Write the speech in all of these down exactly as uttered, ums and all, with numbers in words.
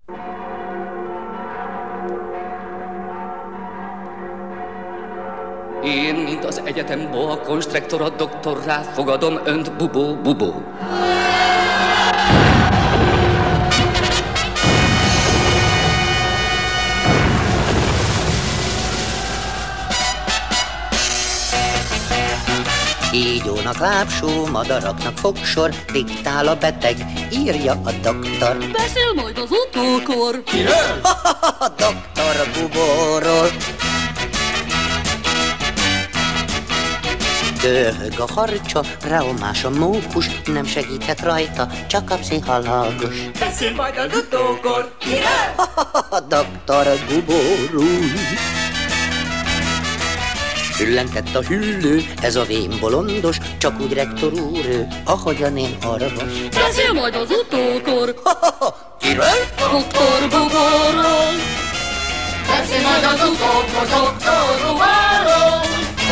Én, mint az egyetem boa konstruktora doktorrá fogadom önt, bubó, bubó. Kígyónak lábsó, madaraknak fogsor, diktál a beteg, írja a doktor. Beszél majd az utókor. Kiről? A doktor Bubóról. Dörög a harcsa, reomás a mókus, nem segíthet rajta, csak a pszichológus. Beszél majd az utókor. Kiről? A doktor Bubóról. Hüllentett a hüllő, ez a vén bolondos, csak úgy rektor úr ő, ahogyan én orvos. Beszél majd az utókor. Kiről? Doktor Bubóról. Beszél majd az utókor, doktor Bubóról.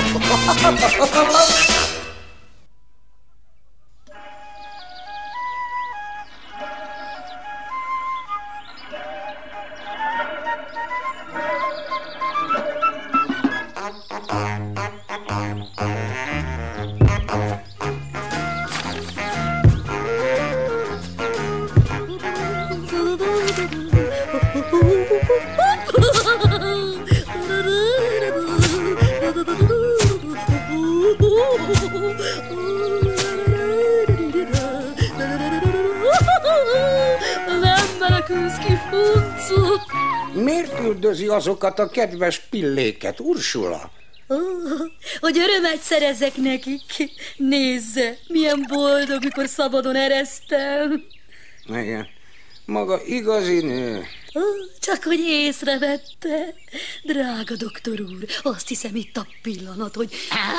Miért üldözi azokat a kedves pilléket, Ursula? Oh, hogy örömet szerezek nekik. Nézze, milyen boldog, mikor szabadon eresztem. Igen, maga igazi nő. Oh, csak hogy észrevette. Drága doktor úr, azt hiszem itt a pillanat, hogy...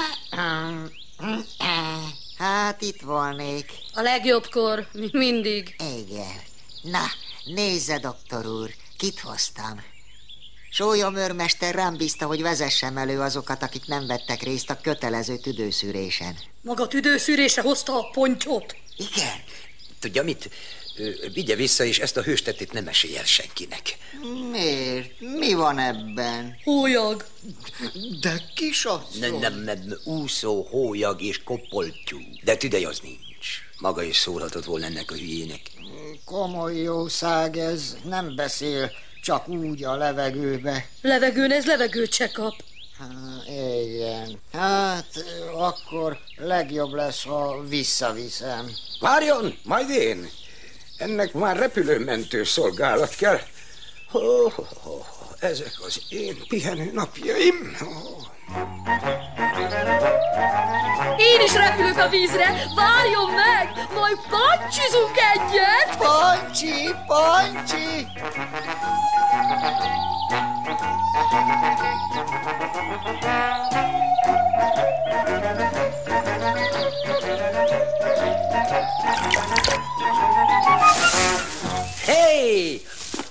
Hát itt volnék. A legjobbkor, mint mindig. Igen. Na, nézze, doktor úr, kit hoztam. Sólyom őrmester rám bízta, hogy vezessem elő azokat, akik nem vettek részt a kötelező tüdőszűrésen. Maga tüdőszűrése hozta a pontyot? Igen. Tudja mit? Vigye vissza, és ezt a hőstetét nem mesélj el senkinek. Miért? Mi van ebben? Hólyag. De kisasszony. Nem, nem, nem, úszó, hólyag és kopoltyú. De tüdej az nincs. Maga is szólhatott volna ennek a hülyének. Komoly jószág ez, nem beszél, csak úgy a levegőbe. Levegőn ez levegőt se kap. Há, igen. Hát, akkor legjobb lesz, ha visszaviszem. Várjon, majd én. Ennek már repülőmentő szolgálat kell. Oh, oh, oh, ezek az én pihenő napjaim. Oh. Én is repülök a vízre, várjon meg, majd pancsizunk egyet. Pancsi, pancsi. Hey!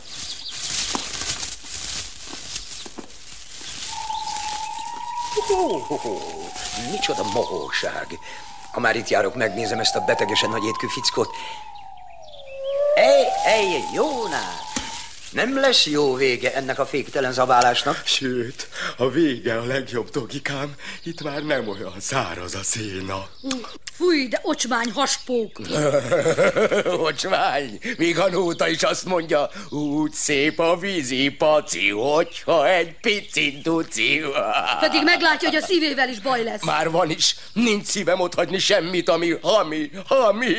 Oh, oh, oh. Micsoda mohóság. Ha már itt járok, megnézem ezt a betegesen nagy étkű fickót. Ej, ej, Jónás! Nem lesz jó vége ennek a féktelen zabálásnak? Sőt, a vége a legjobb, dogikám. Itt már nem olyan száraz a széna. Fúj, de ocsmány haspók. Ocsmány, míg a nóta is azt mondja, úgy szép a vízi paci, hogyha egy picit duci. Pedig meglátja, hogy a szívével is baj lesz. Már van is, nincs szívem otthagyni semmit, ami hami, hami.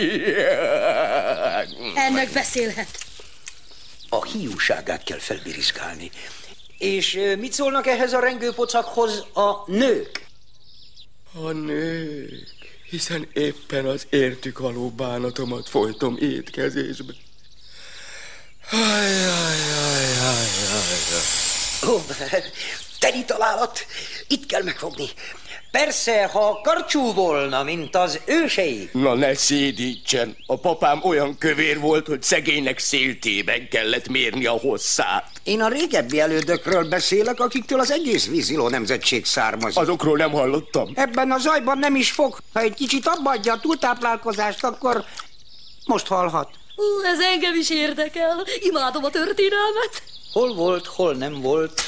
Ennek beszélhet. A hiúságát kell felbirizgálni. És mit szólnak ehhez a rengőpocakhoz a nők? A nők, hiszen éppen az értük való bánatomat folytom étkezésbe. Ó, teri találat, itt kell megfogni. Persze, ha karcsú volna, mint az ősei. Na ne szédítsen, a papám olyan kövér volt, hogy szegénynek széltében kellett mérni a hosszát. Én a régebbi elődökről beszélek, akiktől az egész víziló nemzetség származik. Azokról nem hallottam. Ebben a zajban nem is fog. Ha egy kicsit abba adja a túltáplálkozást, akkor most hallhat. Ú, ez engem is érdekel. Imádom a történelmet. Hol volt, hol nem volt.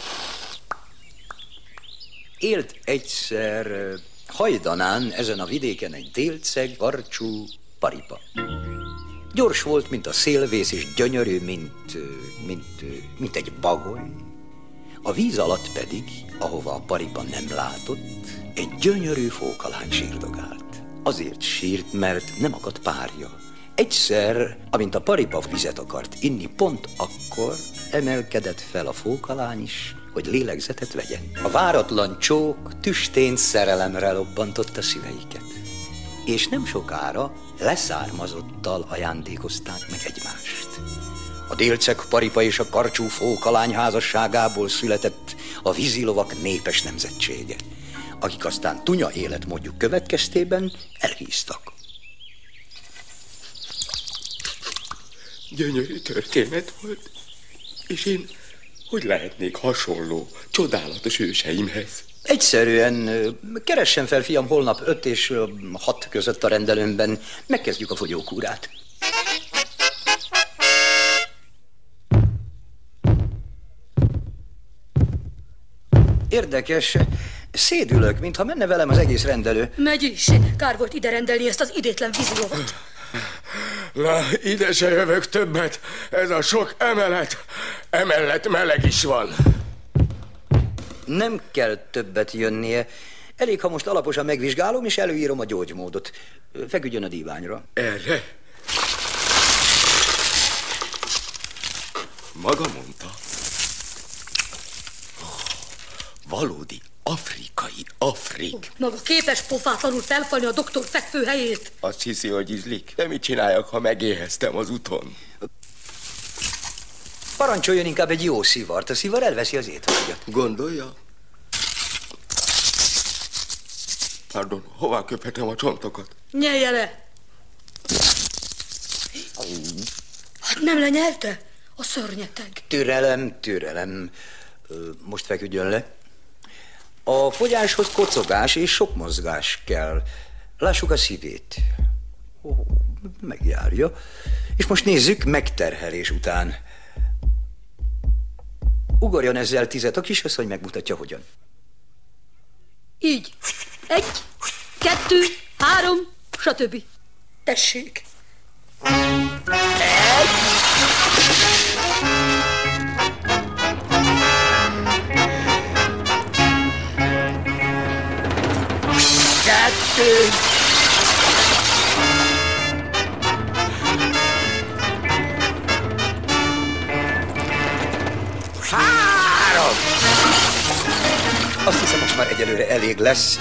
Élt egyszer Hajdanán, ezen a vidéken egy délceg, karcsú paripa. Gyors volt, mint a szélvész, és gyönyörű, mint, mint, mint egy bagoly. A víz alatt pedig, ahova a paripa nem látott, egy gyönyörű fókalány sírdogált. Azért sírt, mert nem akadt párja. Egyszer, amint a paripa vizet akart inni, pont akkor emelkedett fel a fókalány is, hogy lélegzetet vegyen. A váratlan csók tüstént szerelemre lobbantotta szíveiket. És nem sokára leszármazottal ajándékozták meg egymást. A délceg paripa és a karcsú fókalány házasságából született a vízilovak népes nemzetsége, akik aztán tunya életmódjuk következtében elhíztak. Gyönyörű történet volt, és én hogy lehetnék hasonló, csodálatos őseimhez? Egyszerűen keressen fel, fiam, holnap öt és hat között a rendelőmben. Megkezdjük a fogyókúrát. Érdekes, szédülök, mintha menne velem az egész rendelő. Megy is. Kár volt ide rendelni ezt az idétlen vízilovat. Na, ide se jövök többet. Ez a sok emelet. Emellett meleg is van. Nem kell többet jönnie. Elég, ha most alaposan megvizsgálom, és előírom a gyógymódot. Feküdjön a díványra. Erre? Maga mondta. Valódi afrikai afrik. Maga képes pofátlanul felfalni a doktor fekvőhelyét. Azt hiszi, hogy ízlik. De mit csináljak, ha megéheztem az úton? Parancsoljon inkább egy jó szivart. A szivar elveszi az étvágyat. Gondolja? Pardon, hová köphetem a csontokat? Nyelje le! Hát nem lenyelte? A szörnyeteg. Türelem, türelem. Most feküdjön le. A fogyáshoz kocogás és sok mozgás kell. Lássuk a szívét. Oh, megjárja. És most nézzük megterhelés után. Ugorjon ezzel tizet, a kisasszony megmutatja, hogyan. Így. Egy, kettő, három, stb. Tessék. Egy. Kettő. Három. Azt hiszem, most már egyelőre elég lesz.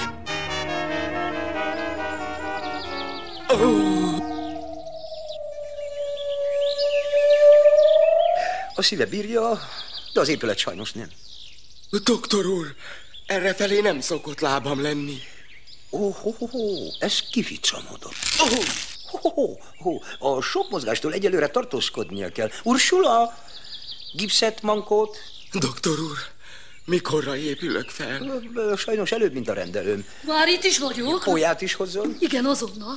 A szíve bírja, de az épület sajnos nem. Doktor úr, errefelé nem szokott lábam lenni. Ó, oh, ho, ho, ho, ez kificamodott. Oh, ho, ho, ho, a sok mozgástól egyelőre tartózkodnia kell. Ursula, gipszet, mankót? Doktor úr, mikorra épülök fel? Sajnos előbb, mint a rendelőm. Már itt is vagyok. Pólyát is hozzon? Igen, azonnal.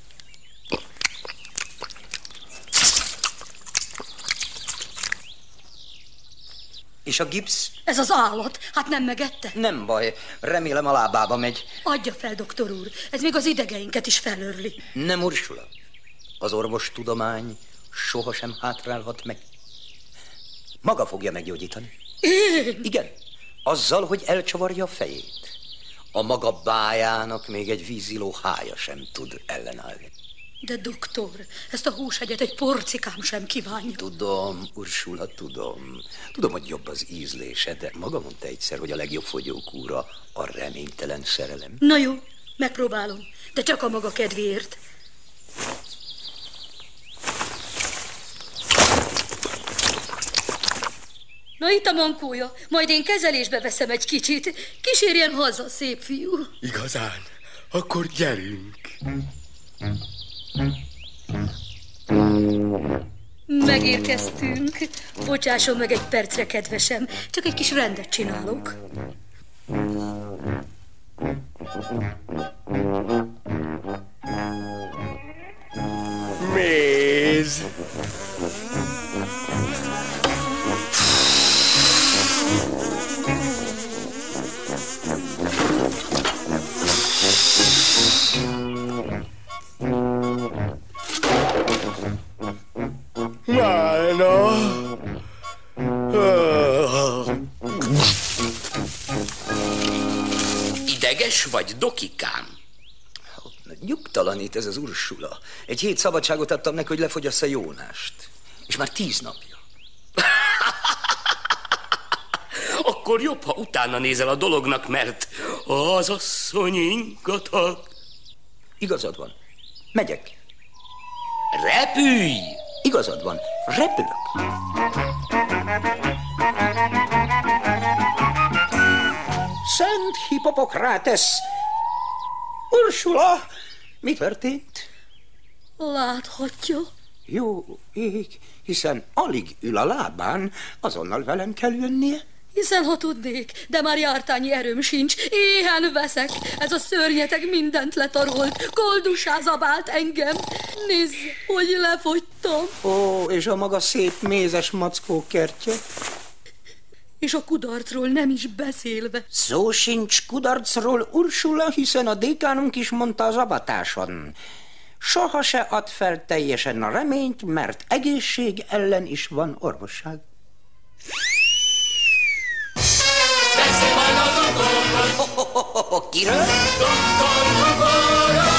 És a gipsz? Ez az állat, hát nem megette? Nem baj, remélem a lábába megy. Adja fel, doktor úr, ez még az idegeinket is felörli. Nem, Ursula, az orvostudomány sohasem hátrálhat meg. Maga fogja meggyógyítani. Én? Igen, azzal, hogy elcsavarja a fejét. A maga bájának még egy víziló hája sem tud ellenállni. De doktor, ezt a húshegyet egy porcikám sem kívánja. Tudom, Ursula, tudom. Tudom, hogy jobb az ízlése, de maga mondta egyszer, hogy a legjobb fogyókúra a reménytelen szerelem. Na jó, megpróbálom, de csak a maga kedvéért. Na itt a mankója, majd én kezelésbe veszem egy kicsit. Kísérjen haza, szép fiú. Igazán? Akkor gyerünk. Megérkeztünk. Bocsásson meg egy percre, kedvesem. Csak egy kis rendet csinálok. Méz! ez? Válna. Ideges vagy, dokikám? Nyugtalanít ez az Ursula. Egy hét szabadságot adtam neki, hogy lefogyassza Jónást. És már tíz napja. Akkor jobb, ha utána nézel a dolognak, mert az asszony ingatag. Igazad van. Megyek. Repülj! Igazad van. Repülök. Szent Hippokrates! Ursula! Mi történt? Láthatja. Jó ég, hiszen alig ül a lábán, azonnal velem kell jönnie. Hiszen ha tudnék, de már jártányi erőm sincs, éhen veszek. Ez a szörnyeteg mindent letarolt, koldusá zabált engem. Nézd, hogy lefogytam. Ó, és a maga szép mézes mackó kertje. És a kudarcról nem is beszélve. Szó sincs kudarcról, Ursula, hiszen a dékánunk is mondta az avatáson. Soha se ad fel teljesen a reményt, mert egészség ellen is van orvosság. Beszél majd az utókor. Kiről? Doktor Bubóról.